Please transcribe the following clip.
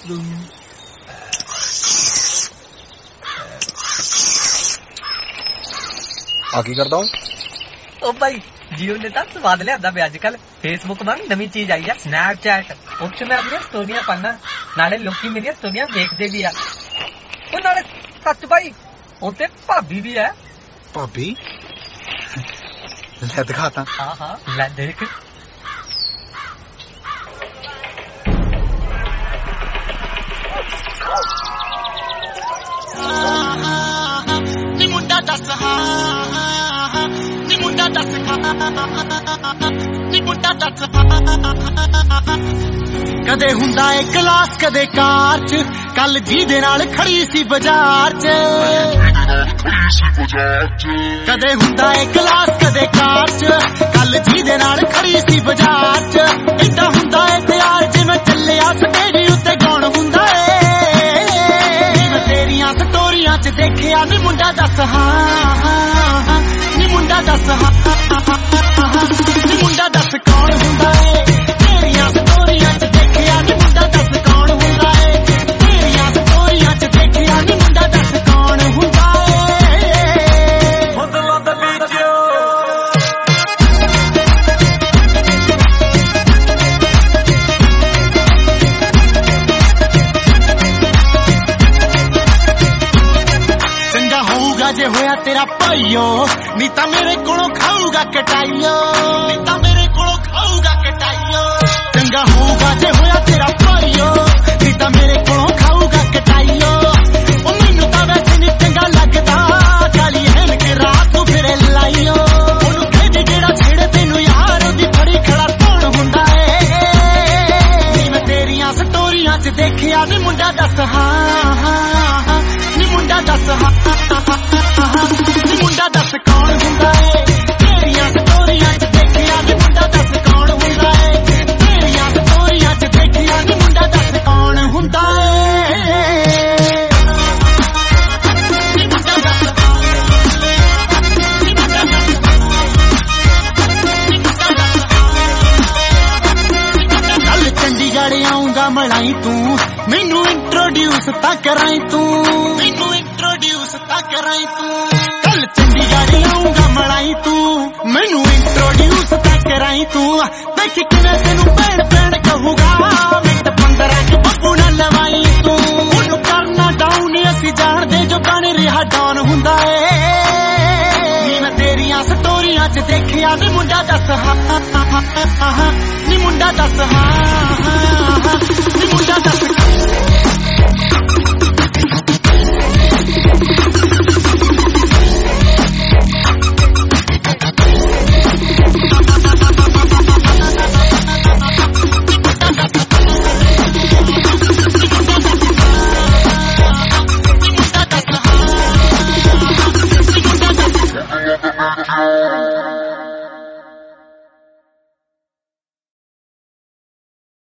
ਆ ਕੀ ਕਰਦਾ ਉਹ ਭਾਈ ਜੀਓ ਨੇ ਤਾਂ ਸਵਾਦ ਲਿਆਂਦਾ ਪਿਆ। ਅੱਜ ਕੱਲ ਫੇਸਬੁੱਕ ਵਾਂਗ ਨਵੀਂ ਚੀਜ਼ ਆਈ ਆ ਸਨੈਪਚੈਟ। ਉੱਥੇ ਮੈਂ ਆਪਣੀਆਂ ਸਟੋਰੀਆਂ ਪਾਣਾ, ਨਾਲੇ ਲੋਕੀ ਮੇਰੀਆਂ ਸਟੋਰੀਆਂ ਦੇਖਦੇ ਵੀ ਆ। ਉਹ ਨਾਲੇ ਸੱਚ ਭਾਈ ਉੱਥੇ ਭਾਬੀ ਵੀ ਹੈ। ਭਾਬੀ ਲੈ ਦਿਖਾਤਾ। ਹਾਂ ਲੈ ਦੇਖ। ਨੀ ਮੁੰਡਾ ਦੱਸ ਨੀ ਮੁੰਡਾ ਦੱਸ ਨੀ ਮੁੰਡਾ ਦੱਸ ਕਦੇ ਹੁੰਦਾ ਏ ਕਲਾਸ ਕਦੇ ਕਾਰ ਚ ਕੱਲ ਜਿਹਦੇ ਨਾਲ ਖੜੀ ਸੀ ਬਾਜ਼ਾਰ ਚ ਕਦੇ ਹੁੰਦਾ ਏ ਕਲਾਸ ਕਦੇ ਕਾਰ ਚ ਕੱਲ ਜਿਹਦੇ ਨਾਲ ਖੜੀ ਸੀ ਬਾਜ਼ਾਰ ਚ ਏਦਾਂ ਹੁੰਦਾ ਏ ਤਿਆਰ ਜਿਵੇਂ ਚੱਲਿਆ ਸਟੇਜ ਉੱਤੇ ਗਾਉਣ ਹੁੰਦਾ ਏ ਤੇਰੀਆਂ ਸਟੋਰੀਆਂ ਚ ਦੇਖਿਆ ਨੀ ਮੁੰਡਾ ਦੱਸ ਨੀ ਮੁੰਡਾ ਦੱਸ ਨੀ ਮੁੰਡਾ ਦੱਸ ਕੌਣ ਹੁੰਦਾ ਏ ਤੇਰੀਆਂ ਸਟੋਰੀਆਂ ਚ ਦੇਖਿਆ ਨੀ ਮੁੰਡਾ ਦੱਸ ਕੌਣ ਹੁੰਦਾ ਏ ਤੇਰੀਆਂ ਸਟੋਰੀਆਂ ਚ ਦੇਖਿਆ ਨੀ ਮੁੰਡਾ ਦੱਸ ਕੌਣ ਹੁੰਦਾ ਏ ਬਦਲਾਂ ਦੇ ਵਿੱਚ ਚੰਗਾ ਹੋਊਗਾ ਜੇ ਹੋਇਆ ਤੇਰਾ ਭਾਈਓ ਨੀ ਤਾਂ ਮੇਰੇ ਕੋਲੋਂ ਖਾਊਗਾ ਕਟਾਈਓ ਨੀ ਤਾਂ ਮੇਰੇ ਕੋਲੋਂ ਖਾਊਗਾ ਕਟਾਈਓ ਚੰਗਾ ਹੋਊਗਾ ਜੇ ਹੋਇਆ ਤੇਰਾ ਭਾਈਓ ਨੀ ਤਾਂ ਮੇਰੇ ਕੋਲੋਂ ਖਾਊਗਾ ਕਟਾਈਓ ਉਹ ਮੈਨੂੰ ਤਾਂ ਵੈਸੇ ਨੀ ਚੰਗਾ ਲੱਗਦਾ ਕਾਲੀ ਹੈਨ ਕੇ ਰਾਤ ਨੂੰ ਫਿਰੇ ਲਾਈਓ ਉਹਨੂੰ ਕਹਿੰਦੇ ਜਿਹੜਾ ਛੇੜੇ ਤੈਨੂੰ ਯਾਰ ਉਹਦੀ ਫੜੀ ਖੜਾ ਕੌਣ ਹੁੰਦਾ ਏ ਨੀ ਮੈਂ ਤੇਰੀਆਂ ਸਟੋਰੀਆਂ ਚ ਦੇਖਿਆ ਨੀ ਮੁੰਡਾ ਦੱਸ ਨੀ ਮੁੰਡਾ ਦੱਸ ਨੀ ਮੁੰਡਾ ਦੱਸ ਕੌਣ ਹੁੰਦਾ ਏ ਤੇਰੀਆਂ ਸਟੋਰੀਆਂ ਚ ਦੇਖਿਆ ਨੀ ਮੁੰਡਾ ਦੱਸ ਕੌਣ ਹੁੰਦਾ ਏ ਤੇਰੀਆਂ ਸਟੋਰੀਆਂ ਚ ਦੇਖਿਆ ਨੀ ਮੁੰਡਾ ਦੱਸ ਕੌਣ ਹੁੰਦਾ ਏ ਨੀ ਮੁੰਡਾ ਦੱਸ ਨੀ ਮੁੰਡਾ ਦੱਸ ਕੱਲ ਚੰਡੀਗੜ੍ਹ ਆਉਂਗਾ ਮਲਾਈ ਤੂੰ ਮੈਨੂੰ ਇੰਟਰੋਡਿਊਸ ਤਾਂ ਕਰਾਈ ਤੂੰ ਮੈਨੂੰ ਇੰਟਰੋਡਿਊਸ ਤਾਂ ਕਰਾਈ ਤੂੰ ਕੱਲ ਚੰਡੀਗੜ੍ਹ ਆਉਂਗਾ ਮਲਾਈ ਤੂੰ ਮੈਨੂੰ ਇੰਟਰੋਡਿਊਸ ਤਾਂ ਕਰਾਈ ਤੂੰ ਦੇਖ ਕਿਵੇਂ ਤੈਨੂੰ ਭੈਣ ਭੈਣ ਕਹੂਗਾ ਮਿੰਟ 15 ਚ ਬੱਬੂ ਨਾਲ ਲਵਾਈ ਤੂੰ ਉਹਨੂੰ ਕਰਨਾ ਡਾਊਨ ਅਸੀਂ ਜਾਣਦੇ ਜੋ ਬਣ ਰਿਹਾ ਡਾਊਨ ਹੁੰਦਾ ਏ ਨੀ ਮੈਂ ਤੇਰੀਆਂ ਸਟੋਰੀਆਂ ਚ ਦੇਖਿਆ ਨੀ ਮੁੰਡਾ ਦੱਸ ਨੀ ਮੁੰਡਾ ਦੱਸ ਨੀ ਮੁੰਡਾ ਦੱਸ